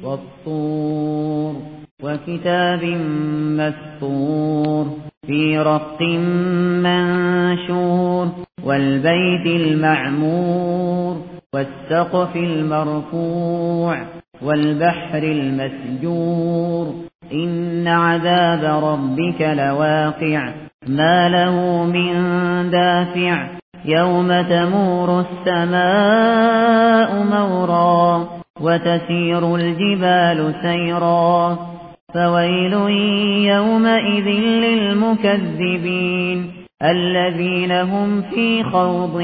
والطور وكتاب مسطور في رق منشور والبيت المعمور والسقف المرفوع والبحر المسجور إن عذاب ربك لواقع ما له من دافع يوم تمور السماء مورا وتسير الجبال سيرا فويل يومئذ للمكذبين الذين هم في خوض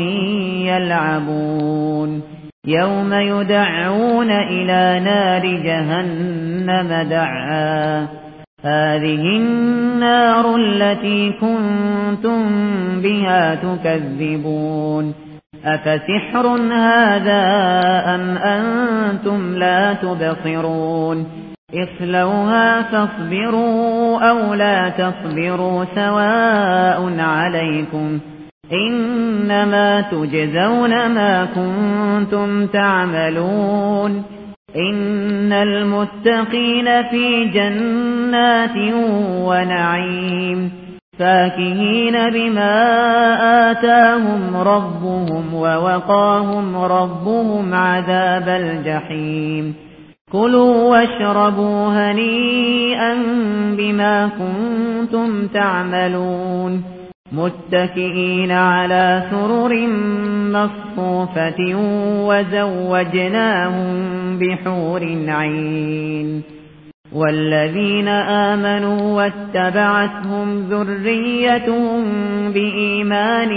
يلعبون يوم يدعون إلى نار جهنم دعا هذه النار التي كنتم بها تكذبون أفسحر هذا أم أنتم لا تبصرون اصلوها فاصبروا أو لا تصبروا سواء عليكم إنما تجزون ما كنتم تعملون إن المتقين في جنات ونعيم فاكهين بما آتاهم ربهم ووقاهم ربهم عذاب الجحيم كلوا واشربوا هنيئا بما كنتم تعملون متكئين على سرر مصفوفة وزوجناهم بحور عين والذين آمنوا واتبعتهم ذريتهم بإيمان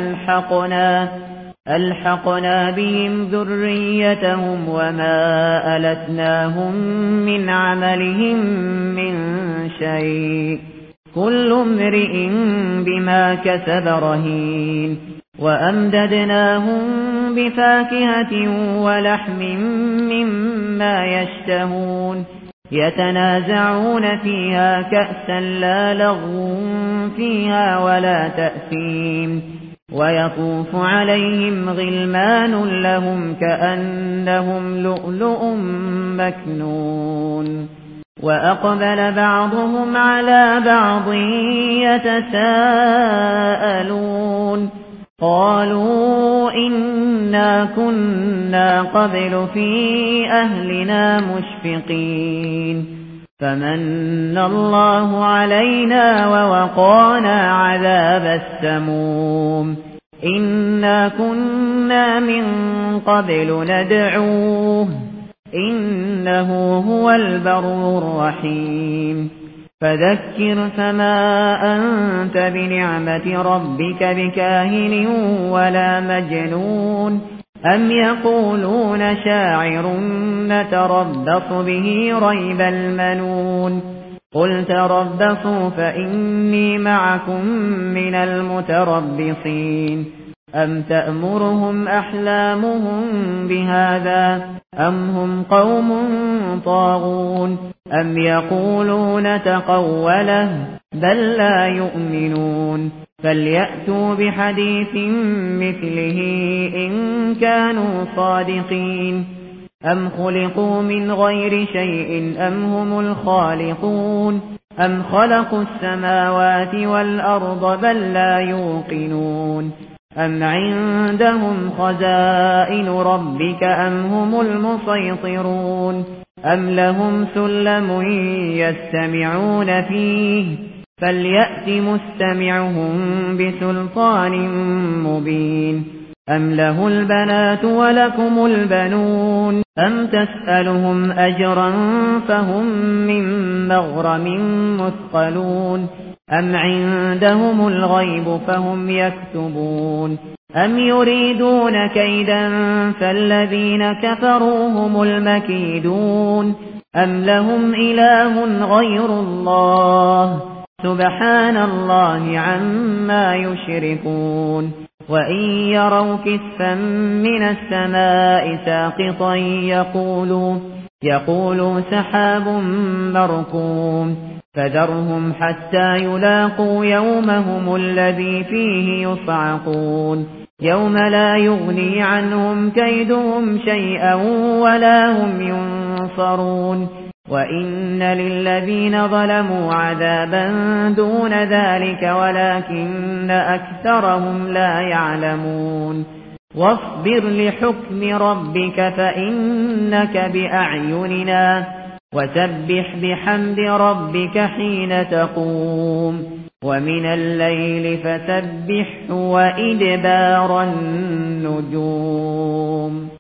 ألحقنا بهم ذريتهم وما ألتناهم من عملهم من شيء كل امرئ بما كسب رهين وأمددناهم بفاكهة ولحم مما يشتهون يتنازعون فيها كأسا لا لغو فيها ولا تأثيم ويطوف عليهم غلمان لهم كأنهم لؤلؤ مكنون وأقبل بعضهم على بعض يتساءلون قالوا إنا كنا قبل في أهلنا مشفقين فمن الله علينا ووقانا عذاب السموم إنا كنا من قبل ندعوه إنه هو البر الرحيم فذكر فما أنت بنعمة ربك بكاهن ولا مجنون أم يقولون شاعر نتربص به ريب المنون قل تربصوا فإني معكم من المتربصين أم تأمرهم أحلامهم بهذا أم هم قوم طاغون أم يقولون تقوله بل لا يؤمنون فليأتوا بحديث مثله إن كانوا صادقين أم خلقوا من غير شيء أم هم الخالقون أم خلقوا السماوات والأرض بل لا يوقنون أم عندهم خزائن ربك أم هم المسيطرون أم لهم سلم يستمعون فيه فليأت مستمعهم بسلطان مبين أم له البنات ولكم البنون أم تسألهم أجرا فهم من مغرم مثقلون أم عندهم الغيب فهم يكتبون أم يريدون كيدا فالذين كفروا هم المكيدون أم لهم إله غير الله سبحان الله عما يشركون وإن يروا كسفا من السماء ساقطا يقولوا سحاب مركوم فذرهم حتى يلاقوا يومهم الذي فيه يصعقون يوم لا يغني عنهم كيدهم شيئا ولا هم ينصرون وإن للذين ظلموا عذابا دون ذلك ولكن أكثرهم لا يعلمون واصبر لحكم ربك فإنك بأعيننا وسبح بحمد ربك حين تقوم ومن الليل فسبحه وإدبار النجوم